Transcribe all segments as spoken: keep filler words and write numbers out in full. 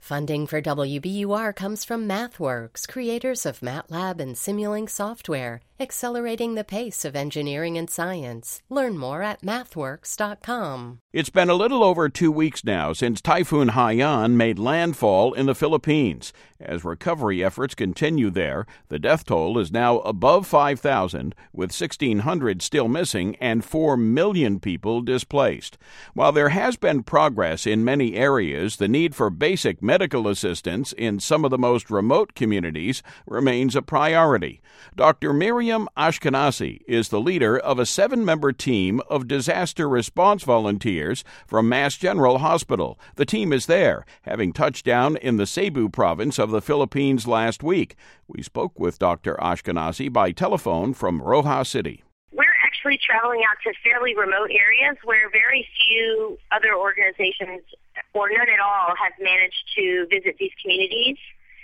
Funding for W B U R comes from MathWorks, creators of MATLAB and Simulink software, accelerating the pace of engineering and science. Learn more at mathworks dot com. It's been a little over two weeks now since Typhoon Haiyan made landfall in the Philippines. As recovery efforts continue there, the death toll is now above five thousand, with sixteen hundred still missing and four million people displaced. While there has been progress in many areas, the need for basic medical assistance in some of the most remote communities remains a priority. Doctor Miriam Ashkenazi is the leader of a seven-member team of disaster response volunteers from Mass General Hospital. The team is there, having touched down in the Cebu province of the Philippines last week. We spoke with Doctor Ashkenazi by telephone from Roja City. We're actually traveling out to fairly remote areas where very few other organizations, or none at all, have managed to visit these communities.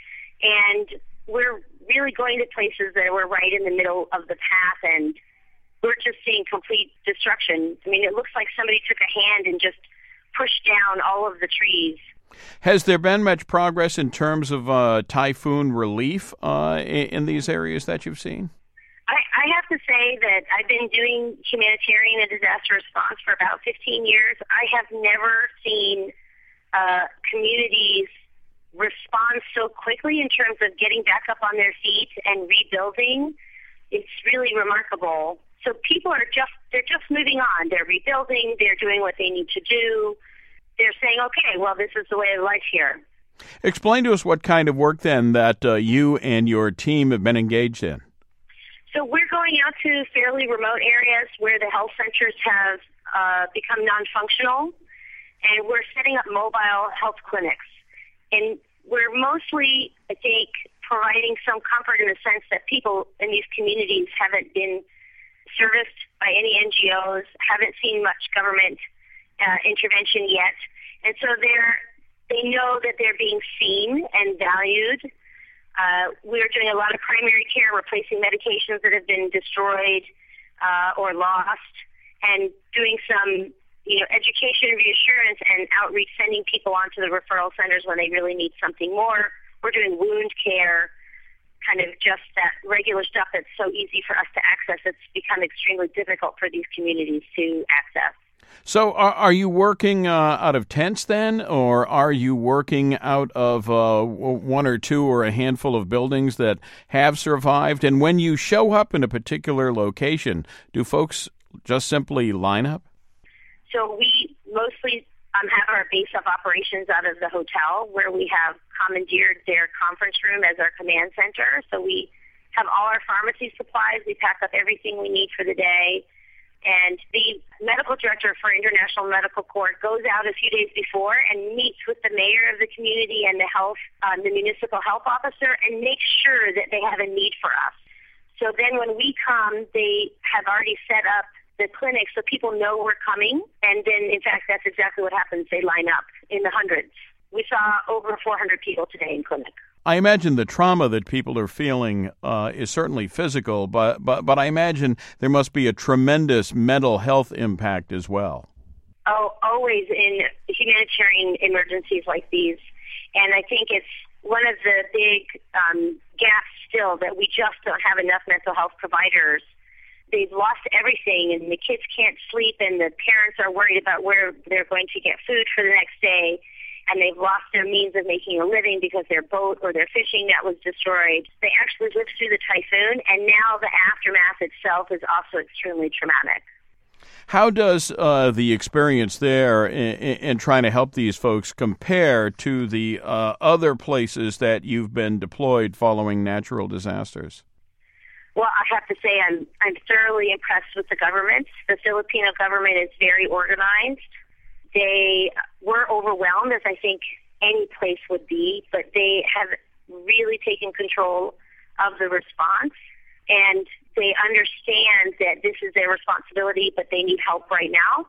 And we're really going to places that were right in the middle of the path, and we're just seeing complete destruction. I mean, it looks like somebody took a hand and just pushed down all of the trees. Has there been much progress in terms of uh, typhoon relief uh, in, in these areas that you've seen? I, I have to say that I've been doing humanitarian and disaster response for about fifteen years. I have never seen uh, communities respond so quickly in terms of getting back up on their feet and rebuilding. It's really remarkable. So people are just, they're just moving on. They're rebuilding. They're doing what they need to do. They're saying, okay, well, this is the way of life here. Explain to us what kind of work, then, that uh, you and your team have been engaged in. So we're going out to fairly remote areas where the health centers have uh, become non-functional, and we're setting up mobile health clinics. And we're mostly, I think, providing some comfort in the sense that people in these communities haven't been serviced by any N G Os, haven't seen much government uh, intervention yet. And so they're, they know that they're being seen and valued. Uh, we're doing a lot of primary care, replacing medications that have been destroyed uh, or lost, and doing some you know, education, reassurance, and outreach, sending people onto the referral centers when they really need something more. We're doing wound care, kind of just that regular stuff that's so easy for us to access. It's become extremely difficult for these communities to access. So are, are you working uh, out of tents then, or are you working out of uh, one or two or a handful of buildings that have survived? And when you show up in a particular location, do folks just simply line up? So we mostly um, have our base of operations out of the hotel, where we have commandeered their conference room as our command center. So we have all our pharmacy supplies. We pack up everything we need for the day. And the medical director for International Medical Corps goes out a few days before and meets with the mayor of the community and the health, um, the municipal health officer, and makes sure that they have a need for us. So then when we come, they have already set up the clinic so people know we're coming, and then in fact that's exactly what happens. They line up in the hundreds. We saw over four hundred people today in clinic. I imagine the trauma that people are feeling uh, is certainly physical, but, but but I imagine there must be a tremendous mental health impact as well. Oh, always in humanitarian emergencies like these, and I think it's one of the big um, gaps still, that we just don't have enough mental health providers. They've lost everything, and the kids can't sleep, and the parents are worried about where they're going to get food for the next day, and they've lost their means of making a living because their boat or their fishing net was destroyed. They actually lived through the typhoon, and now the aftermath itself is also extremely traumatic. How does uh, the experience there in, in trying to help these folks compare to the uh, other places that you've been deployed following natural disasters? Well, I have to say I'm I'm thoroughly impressed with the government. The Filipino government is very organized. They were overwhelmed, as I think any place would be, but they have really taken control of the response, and they understand that this is their responsibility, but they need help right now.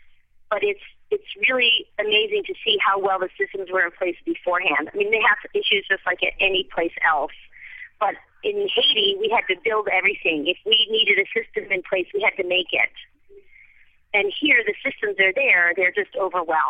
But it's it's really amazing to see how well the systems were in place beforehand. I mean, they have issues just like at any place else. But in Haiti, we had to build everything. If we needed a system in place, we had to make it. And here, the systems are there. They're just overwhelmed.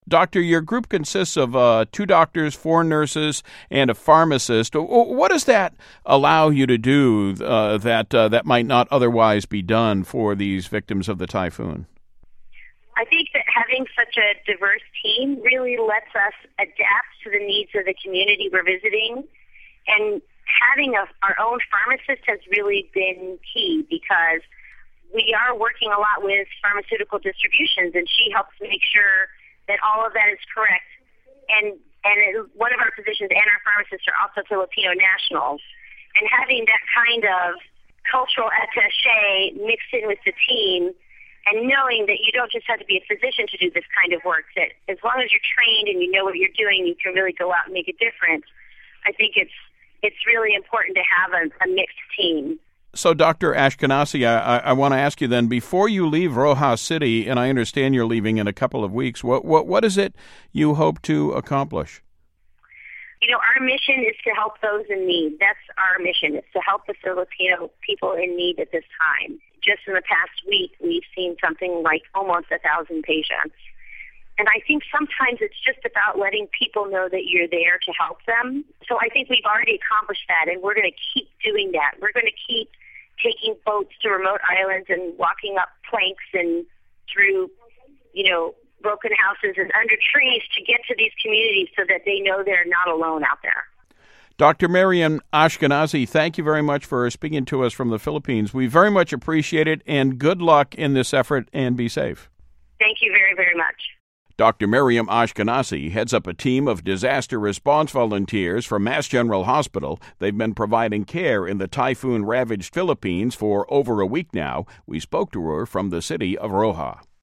Doctor, your group consists of uh, two doctors, four nurses, and a pharmacist. What does that allow you to do uh, that uh, that might not otherwise be done for these victims of the typhoon? I think that having such a diverse team really lets us adapt to the needs of the community we're visiting. And having a, our own pharmacist has really been key because we are working a lot with pharmaceutical distributions, and she helps make sure that all of that is correct. And and it, one of our physicians and our pharmacists are also Filipino nationals. And having that kind of cultural attaché mixed in with the team and knowing that you don't just have to be a physician to do this kind of work, that as long as you're trained and you know what you're doing, you can really go out and make a difference. I think it's it's really important to have a, a mixed team. So, Doctor Ashkenazi, I, I want to ask you then, before you leave Roxas City, and I understand you're leaving in a couple of weeks, what, what, what is it you hope to accomplish? You know, our mission is to help those in need. That's our mission. It's to help the Filipino people in need at this time. Just in the past week, we've seen something like almost a thousand patients. And I think sometimes it's just about letting people know that you're there to help them. So I think we've already accomplished that, and we're going to keep doing that. We're going to keep taking boats to remote islands and walking up planks and through, you know, broken houses and under trees to get to these communities so that they know they're not alone out there. Doctor Miriam Ashkenazi, thank you very much for speaking to us from the Philippines. We very much appreciate it, and good luck in this effort, and be safe. Thank you very, very much. Doctor Miriam Ashkenazi heads up a team of disaster response volunteers from Mass General Hospital. They've been providing care in the typhoon-ravaged Philippines for over a week now. We spoke to her from the city of Roxas.